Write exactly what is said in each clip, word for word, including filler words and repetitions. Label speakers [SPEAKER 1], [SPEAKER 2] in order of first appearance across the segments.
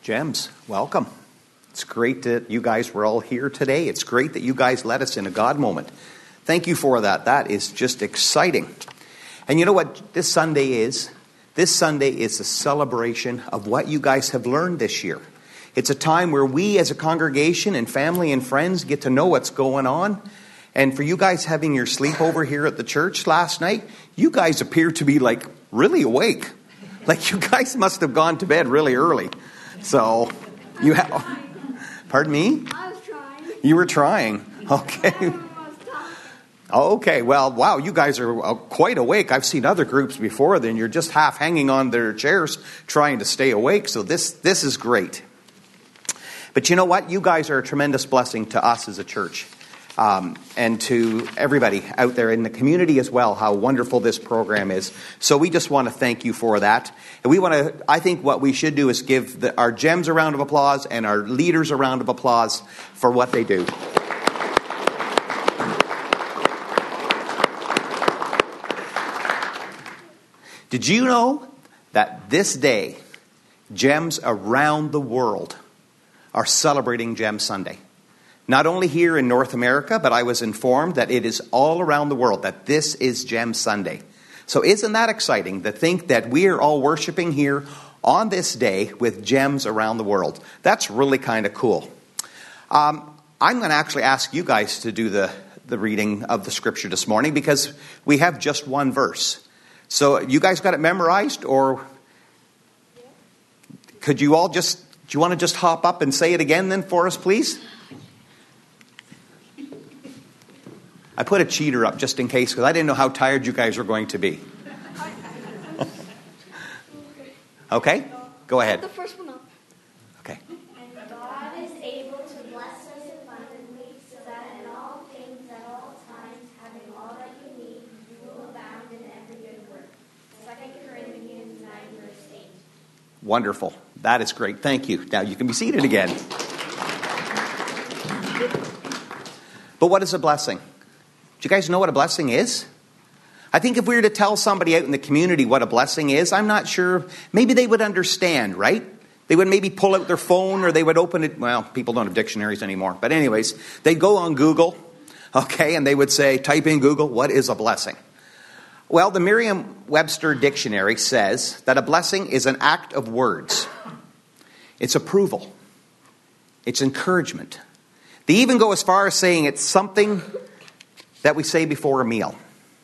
[SPEAKER 1] Gems, welcome. It's great that you guys were all here today. It's great that you guys led us in a God moment. Thank you for that. That is just exciting. And you know what this Sunday is? This Sunday is a celebration of what you guys have learned this year. It's a time where we as a congregation and family and friends get to know what's going on. And for you guys having your sleepover here at the church last night, you guys appear to be like really awake. Like you guys must have gone to bed really early. So you have, pardon me?
[SPEAKER 2] I was trying.
[SPEAKER 1] You were trying. Okay. Okay. Well, wow, you guys are uh, quite awake. I've seen other groups before, then you're just half hanging on their chairs trying to stay awake. So this, this is great. But you know what? You guys are a tremendous blessing to us as a church. Um, and to everybody out there in the community as well, how wonderful this program is. So we just want to thank you for that. And we want to, I think what we should do is give the, our gems a round of applause and our leaders a round of applause for what they do. Did you know that this day, gems around the world are celebrating Gem Sunday? Not only here in North America, but I was informed that it is all around the world, that this is Gem Sunday. So isn't that exciting to think that we are all worshiping here on this day with gems around the world? That's really kind of cool. Um, I'm going to actually ask you guys to do the, the reading of the scripture this morning because we have just one verse. So you guys got it memorized, or could you all just, do you want to just hop up and say it again then for us, please? I put a cheater up just in case because I didn't know how tired you guys were going to be. Okay? Go ahead.
[SPEAKER 2] The first one up.
[SPEAKER 1] Okay.
[SPEAKER 3] And God is able to bless us abundantly so that in all things at all times, having all that you need, you will abound in every good work. Second Corinthians nine, verse eight.
[SPEAKER 1] Wonderful. That is great. Thank you. Now you can be seated again. But what is a blessing? Do you guys know what a blessing is? I think if we were to tell somebody out in the community what a blessing is, I'm not sure. Maybe they would understand, right? They would maybe pull out their phone or they would open it. Well, people don't have dictionaries anymore. But anyways, they'd go on Google, okay, and they would say, type in Google, what is a blessing? Well, the Merriam-Webster dictionary says that a blessing is an act of words. It's approval. It's encouragement. They even go as far as saying it's something that we say before a meal.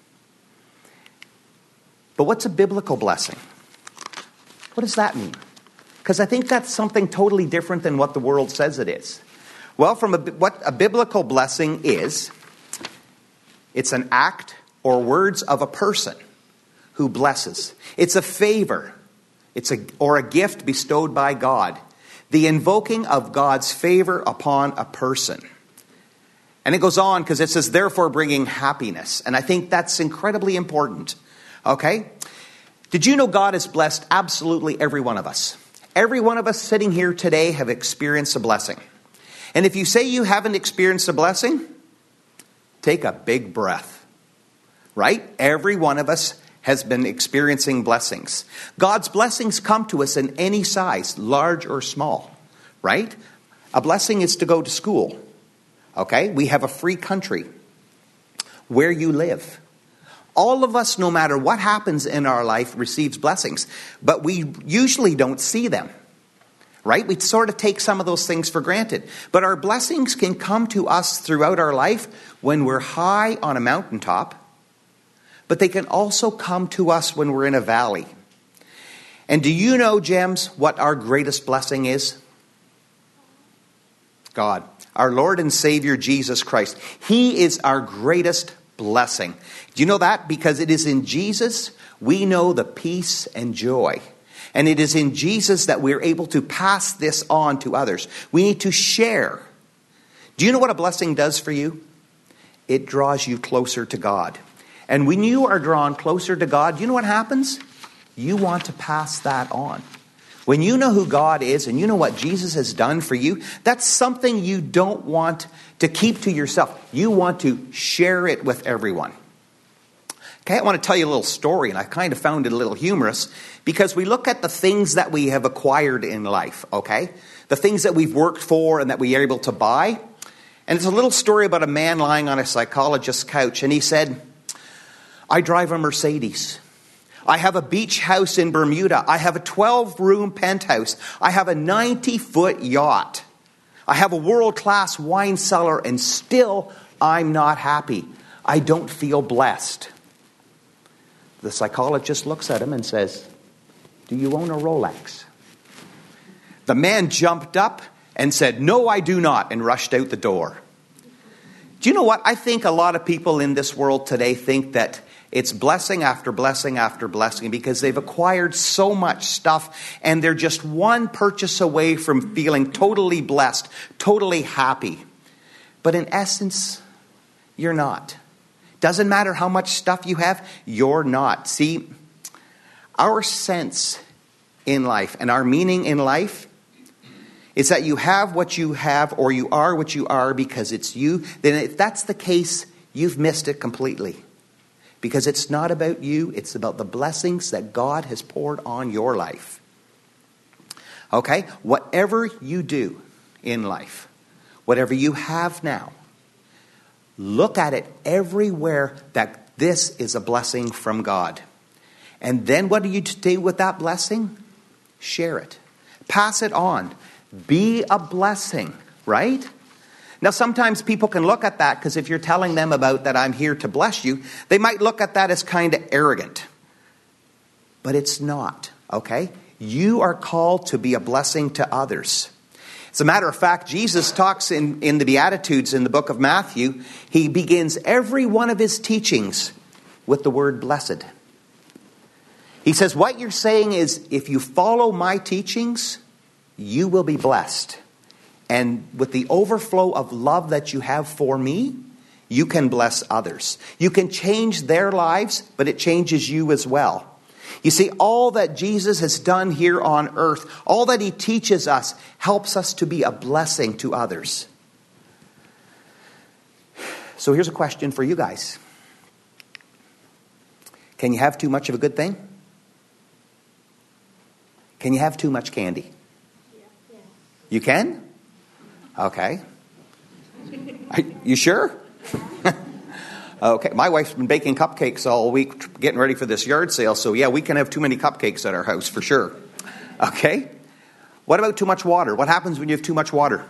[SPEAKER 1] But what's a biblical blessing? What does that mean? Because I think that's something totally different than what the world says it is. Well, from a, what a biblical blessing is, it's an act or words of a person who blesses. It's a favor. It's a or a gift bestowed by God. The invoking of God's favor upon a person. And it goes on because it says, therefore bringing happiness. And I think that's incredibly important. Okay? Did you know God has blessed absolutely every one of us? Every one of us sitting here today have experienced a blessing. And if you say you haven't experienced a blessing, take a big breath. Right? Every one of us has been experiencing blessings. God's blessings come to us in any size, large or small. Right? A blessing is to go to school. Okay, we have a free country where you live. All of us, no matter what happens in our life, receives blessings. But we usually don't see them. Right? We sort of take some of those things for granted. But our blessings can come to us throughout our life when we're high on a mountaintop. But they can also come to us when we're in a valley. And do you know, Gems, what our greatest blessing is? God. Our Lord and Savior, Jesus Christ. He is our greatest blessing. Do you know that? Because it is in Jesus we know the peace and joy. And it is in Jesus that we're able to pass this on to others. We need to share. Do you know what a blessing does for you? It draws you closer to God. And when you are drawn closer to God, do you know what happens? You want to pass that on. When you know who God is and you know what Jesus has done for you, that's something you don't want to keep to yourself. You want to share it with everyone. Okay, I want to tell you a little story, and I kind of found it a little humorous because we look at the things that we have acquired in life, okay? The things that we've worked for and that we are able to buy. And it's a little story about a man lying on a psychologist's couch, and he said, I drive a Mercedes. I have a beach house in Bermuda. I have a twelve-room penthouse. I have a ninety-foot yacht. I have a world-class wine cellar, and still I'm not happy. I don't feel blessed. The psychologist looks at him and says, do you own a Rolex? The man jumped up and said, no, I do not, and rushed out the door. Do you know what? I think a lot of people in this world today think that it's blessing after blessing after blessing because they've acquired so much stuff and they're just one purchase away from feeling totally blessed, totally happy. But in essence, you're not. Doesn't matter how much stuff you have, you're not. See, our sense in life and our meaning in life is that you have what you have or you are what you are because it's you. Then if that's the case, you've missed it completely. Because it's not about you, it's about the blessings that God has poured on your life. Okay? Whatever you do in life, whatever you have now, look at it everywhere that this is a blessing from God. And then what do you do with that blessing? Share it. Pass it on. Be a blessing, right? Now, sometimes people can look at that because if you're telling them about that I'm here to bless you, they might look at that as kind of arrogant. But it's not, okay? You are called to be a blessing to others. As a matter of fact, Jesus talks in, in the Beatitudes in the book of Matthew. He begins every one of his teachings with the word blessed. He says, what you're saying is, if you follow my teachings, you will be blessed. And with the overflow of love that you have for me, you can bless others. You can change their lives, but it changes you as well. You see, all that Jesus has done here on earth, all that he teaches us, helps us to be a blessing to others. So here's a question for you guys. Can you have too much of a good thing? Can you have too much candy? Yeah. You can? Okay. Are you sure? Okay, my wife's been baking cupcakes all week, getting ready for this yard sale. So yeah, we can have too many cupcakes at our house for sure. Okay. What about too much water? What happens when you have too much water?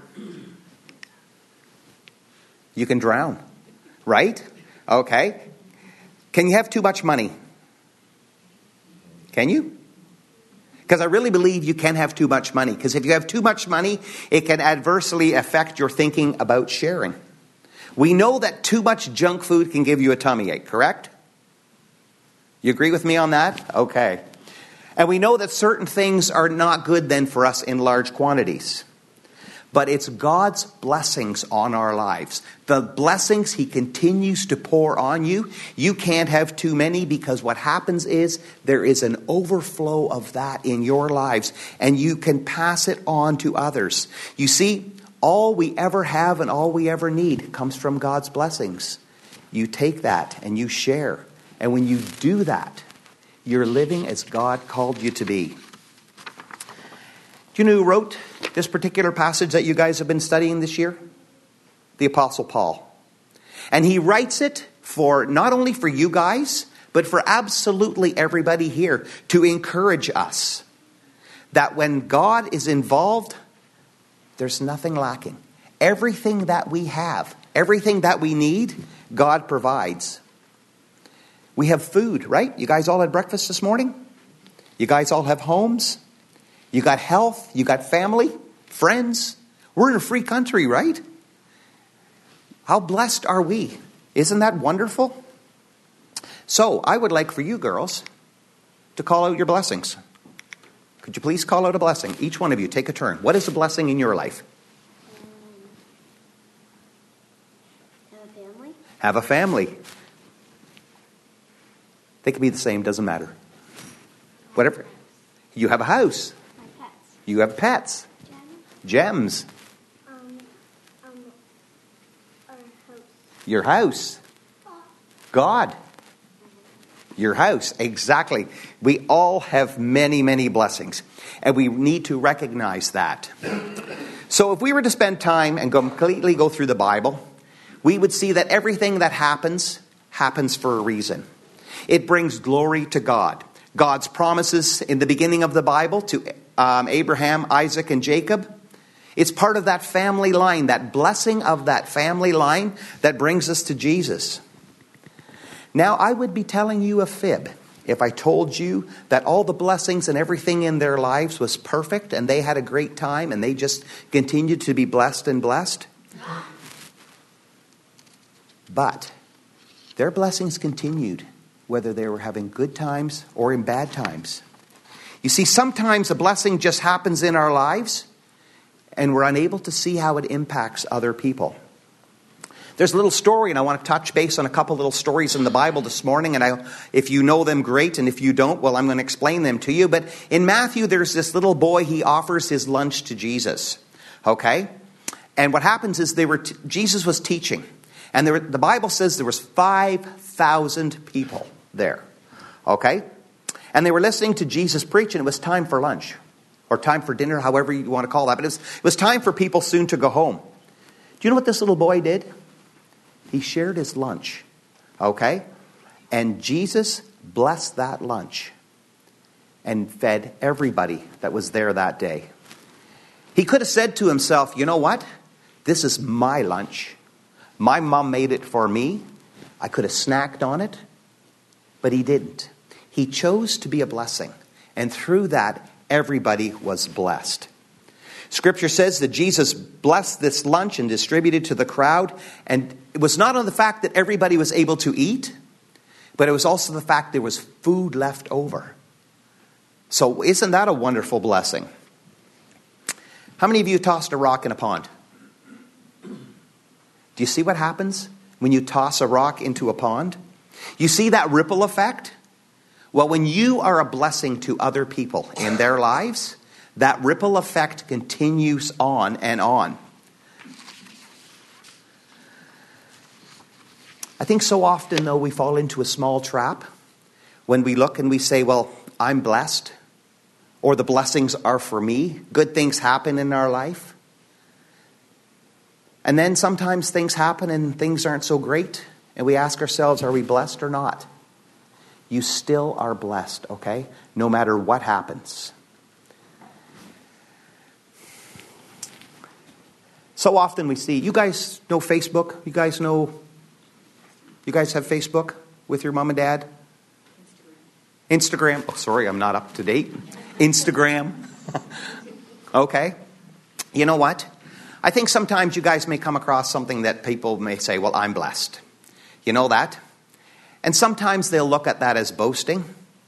[SPEAKER 1] You can drown, right? Okay. Can you have too much money? Can you? Because I really believe you can have too much money. Because if you have too much money, it can adversely affect your thinking about sharing. We know that too much junk food can give you a tummy ache, correct? You agree with me on that? Okay. And we know that certain things are not good then for us in large quantities. But it's God's blessings on our lives. The blessings he continues to pour on you. You can't have too many because what happens is there is an overflow of that in your lives. And you can pass it on to others. You see, all we ever have and all we ever need comes from God's blessings. You take that and you share. And when you do that, you're living as God called you to be. Do you know who wrote this particular passage that you guys have been studying this year? The Apostle Paul. And he writes it for not only for you guys, but for absolutely everybody here to encourage us that when God is involved, there's nothing lacking. Everything that we have, everything that we need, God provides. We have food, right? You guys all had breakfast this morning? You guys all have homes? You got health? You got family? Friends? We're in a free country, right? How blessed are we? Isn't that wonderful? So I would like for you girls to call out your blessings. Could you please call out a blessing? Each one of you, take a turn. What is a blessing in your life?
[SPEAKER 3] Um, have a family.
[SPEAKER 1] Have a family. They could be the same, doesn't matter. Whatever. You have a house.
[SPEAKER 3] My pets.
[SPEAKER 1] You have pets.
[SPEAKER 3] Gems.
[SPEAKER 1] Gems.
[SPEAKER 3] Um, um, our house.
[SPEAKER 1] Your house. God. Your house, exactly. We all have many, many blessings, and we need to recognize that. So if we were to spend time and completely go through the Bible, we would see that everything that happens, happens for a reason. It brings glory to God. God's promises in the beginning of the Bible to um, Abraham, Isaac, and Jacob, it's part of that family line, that blessing of that family line that brings us to Jesus. Now, I would be telling you a fib if I told you that all the blessings and everything in their lives was perfect and they had a great time and they just continued to be blessed and blessed. But their blessings continued whether they were having good times or in bad times. You see, sometimes a blessing just happens in our lives and we're unable to see how it impacts other people. There's a little story, and I want to touch base on a couple little stories in the Bible this morning. And I, if you know them, great. And if you don't, well, I'm going to explain them to you. But in Matthew, there's this little boy. He offers his lunch to Jesus. Okay? And what happens is they were t- Jesus was teaching. And there were, the Bible says there was five thousand people there. Okay? And they were listening to Jesus preach, and it was time for lunch. Or time for dinner, however you want to call that. But it was, it was time for people soon to go home. Do you know what this little boy did? He shared his lunch, okay? And Jesus blessed that lunch and fed everybody that was there that day. He could have said to himself, you know what? This is my lunch. My mom made it for me. I could have snacked on it, but he didn't. He chose to be a blessing, and through that, everybody was blessed. Scripture says that Jesus blessed this lunch and distributed to the crowd. And it was not on the fact that everybody was able to eat, but it was also the fact there was food left over. So isn't that a wonderful blessing? How many of you tossed a rock in a pond? Do you see what happens when you toss a rock into a pond? You see that ripple effect? Well, when you are a blessing to other people in their lives, that ripple effect continues on and on. I think so often, though, we fall into a small trap when we look and we say, well, I'm blessed, or the blessings are for me. Good things happen in our life. And then sometimes things happen and things aren't so great, and we ask ourselves, are we blessed or not? You still are blessed, okay? No matter what happens. So often we see, you guys know Facebook? You guys know, you guys have Facebook with your mom and dad? Instagram. Instagram. Oh, sorry, I'm not up to date. Instagram. Okay. You know what? I think sometimes you guys may come across something that people may say, well, I'm blessed. You know that? And sometimes they'll look at that as boasting.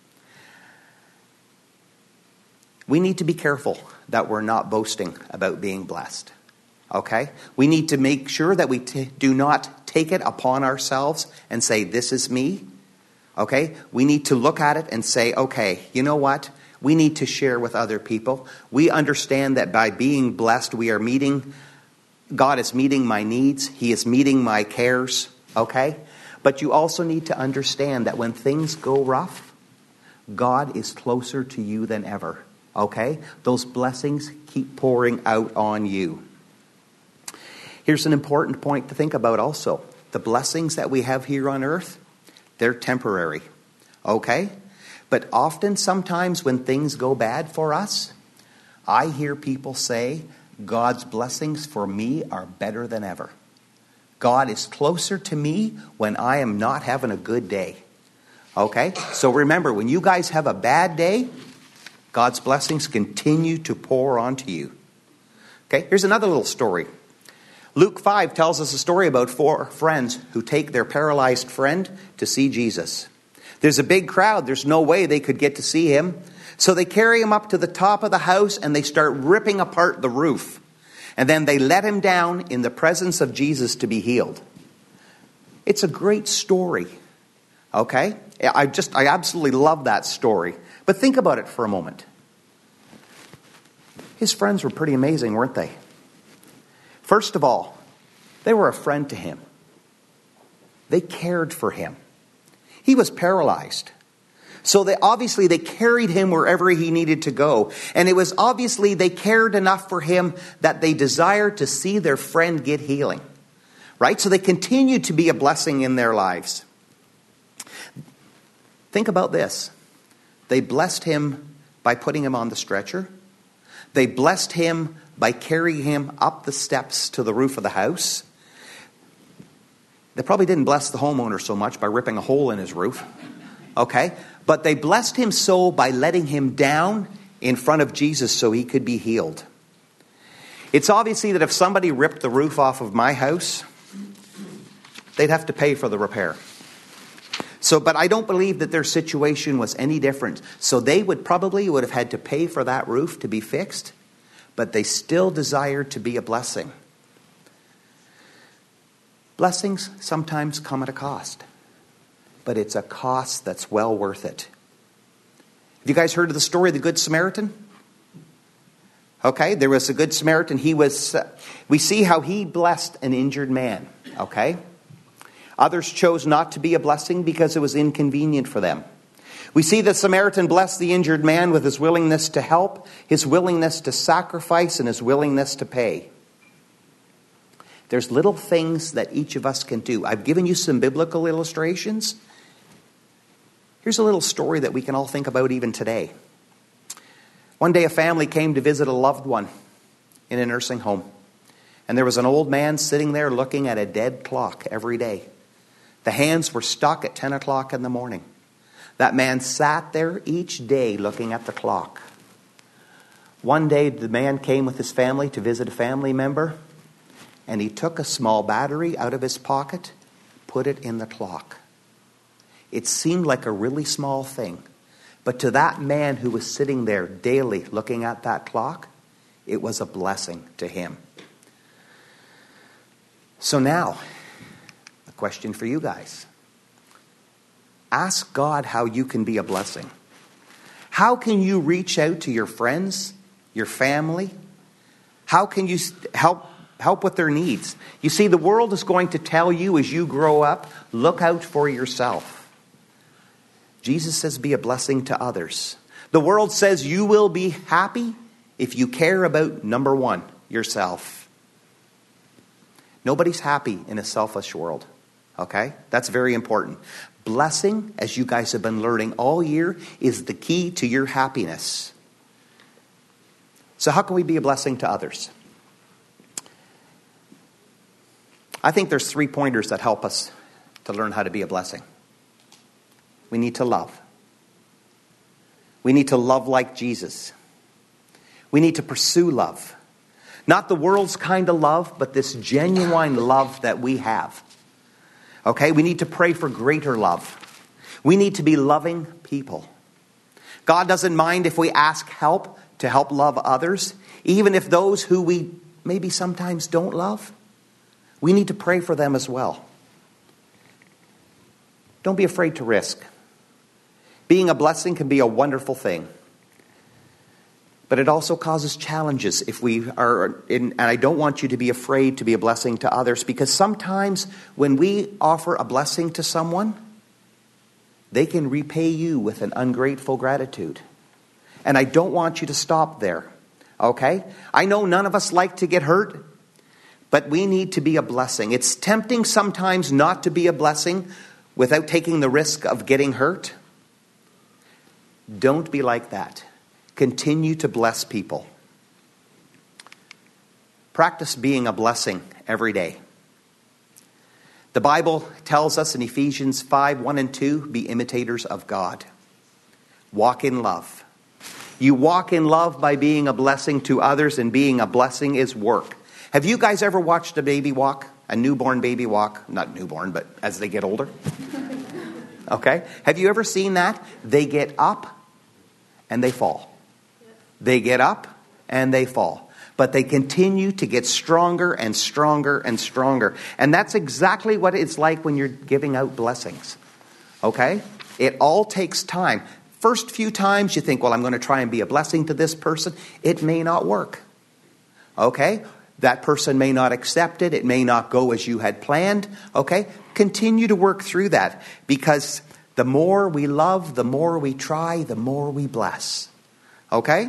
[SPEAKER 1] We need to be careful that we're not boasting about being blessed. Okay? We need to make sure that we t- do not take it upon ourselves and say, this is me. Okay? We need to look at it and say, okay, you know what? We need to share with other people. We understand that by being blessed, we are meeting, God is meeting my needs. He is meeting my cares. Okay? But you also need to understand that when things go rough, God is closer to you than ever. Okay? Those blessings keep pouring out on you. Here's an important point to think about also. The blessings that we have here on earth, they're temporary. Okay? But often, sometimes when things go bad for us, I hear people say, God's blessings for me are better than ever. God is closer to me when I am not having a good day. Okay? So remember, when you guys have a bad day, God's blessings continue to pour onto you. Okay? Here's another little story. Luke five tells us a story about four friends who take their paralyzed friend to see Jesus. There's a big crowd. There's no way they could get to see him. So they carry him up to the top of the house and they start ripping apart the roof. And then they let him down in the presence of Jesus to be healed. It's a great story. Okay? I just, I absolutely love that story. But think about it for a moment. His friends were pretty amazing, weren't they? First of all, they were a friend to him. They cared for him. He was paralyzed. So they obviously they carried him wherever he needed to go. And it was obviously they cared enough for him that they desired to see their friend get healing. Right? So they continued to be a blessing in their lives. Think about this. They blessed him by putting him on the stretcher. They blessed him by carrying him up the steps to the roof of the house. They probably didn't bless the homeowner so much by ripping a hole in his roof. Okay? But they blessed him so by letting him down in front of Jesus so he could be healed. It's obviously that if somebody ripped the roof off of my house, they'd have to pay for the repair. So, but I don't believe that their situation was any different. So they would probably would have had to pay for that roof to be fixed, but they still desired to be a blessing. Blessings sometimes come at a cost, but it's a cost that's well worth it. Have you guys heard of the story of the Good Samaritan? Okay, there was a Good Samaritan. He was, uh, we see how he blessed an injured man. Okay? Others chose not to be a blessing because it was inconvenient for them. We see the Samaritan bless the injured man with his willingness to help, his willingness to sacrifice, and his willingness to pay. There's little things that each of us can do. I've given you some biblical illustrations. Here's a little story that we can all think about even today. One day a family came to visit a loved one in a nursing home. And there was an old man sitting there looking at a dead clock every day. The hands were stuck at ten o'clock in the morning. That man sat there each day looking at the clock. One day the man came with his family to visit a family member, and he took a small battery out of his pocket, put it in the clock. It seemed like a really small thing, but to that man who was sitting there daily looking at that clock, it was a blessing to him. So now, a question for you guys. Ask God how you can be a blessing. How can you reach out to your friends, your family? How can you help help with their needs? You see, the world is going to tell you as you grow up, look out for yourself. Jesus says be a blessing to others. The world says you will be happy if you care about, number one, yourself. Nobody's happy in a selfish world. Okay? That's very important. Blessing, as you guys have been learning all year, is the key to your happiness. So how can we be a blessing to others? I think there's three pointers that help us to learn how to be a blessing. We need to love. We need to love like Jesus. We need to pursue love. Not the world's kind of love, but this genuine love that we have. Okay, we need to pray for greater love. We need to be loving people. God doesn't mind if we ask help to help love others, even if those who we maybe sometimes don't love. We need to pray for them as well. Don't be afraid to risk. Being a blessing can be a wonderful thing. But it also causes challenges if we are in, and I don't want you to be afraid to be a blessing to others, because sometimes when we offer a blessing to someone, they can repay you with an ungrateful gratitude. And I don't want you to stop there. Okay? I know none of us like to get hurt, but we need to be a blessing. It's tempting sometimes not to be a blessing without taking the risk of getting hurt. Don't be like that. Continue to bless people. Practice being a blessing every day. The Bible tells us in Ephesians five, one and two, be imitators of God. Walk in love. You walk in love by being a blessing to others, and being a blessing is work. Have you guys ever watched a baby walk? A newborn baby walk? Not newborn, but as they get older. Okay? Have you ever seen that? They get up and they fall. They get up and they fall. But they continue to get stronger and stronger and stronger. And that's exactly what it's like when you're giving out blessings. Okay? It all takes time. First few times you think, well, I'm going to try and be a blessing to this person. It may not work. Okay? That person may not accept it. It may not go as you had planned. Okay? Continue to work through that, because The more we love, the more we try, the more we bless. Okay?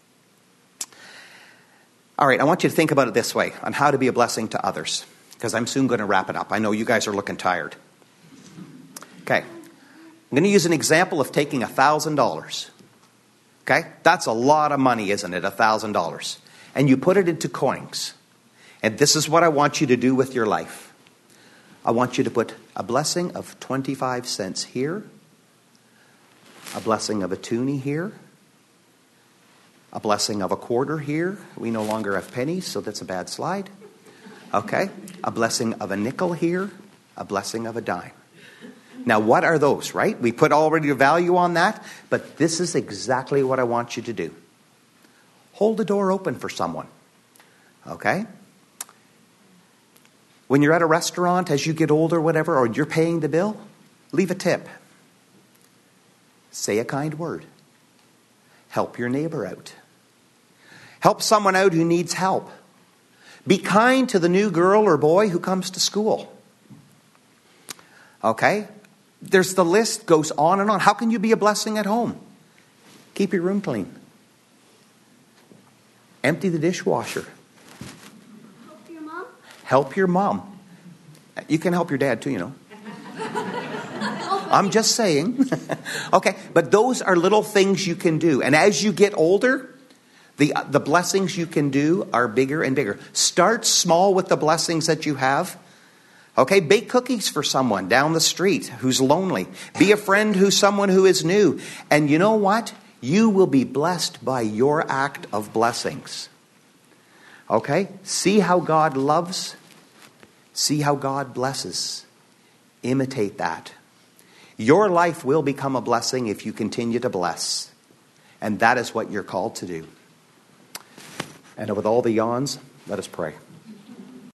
[SPEAKER 1] All right, I want you to think about it this way, on how to be a blessing to others, because I'm soon going to wrap it up. I know you guys are looking tired. Okay. I'm going to use an example of taking one thousand dollars. Okay? That's a lot of money, isn't it? one thousand dollars. And you put it into coins. And this is what I want you to do with your life. I want you to put a blessing of twenty-five cents here, a blessing of a toonie here, a blessing of a quarter here. We no longer have pennies, so that's a bad slide. Okay? A blessing of a nickel here, a blessing of a dime. Now, what are those, right? We put already a value on that, but this is exactly what I want you to do. Hold the door open for someone. Okay? When you're at a restaurant, as you get older, whatever, or you're paying the bill, leave a tip. Say a kind word. Help your neighbor out. Help someone out who needs help. Be kind to the new girl or boy who comes to school. Okay? There's the list goes on and on. How can you be a blessing at home? Keep your room clean. Empty the dishwasher.
[SPEAKER 3] Help your mom?
[SPEAKER 1] Help your mom. You can help your dad too, you know. I'm just saying. Okay, but those are little things you can do. And as you get older, the the blessings you can do are bigger and bigger. Start small with the blessings that you have. Okay, bake cookies for someone down the street who's lonely. Be a friend who's someone who is new. And you know what? You will be blessed by your act of blessings. Okay? See how God loves. See how God blesses. Imitate that. Your life will become a blessing if you continue to bless. And that is what you're called to do. And with all the yawns, let us pray.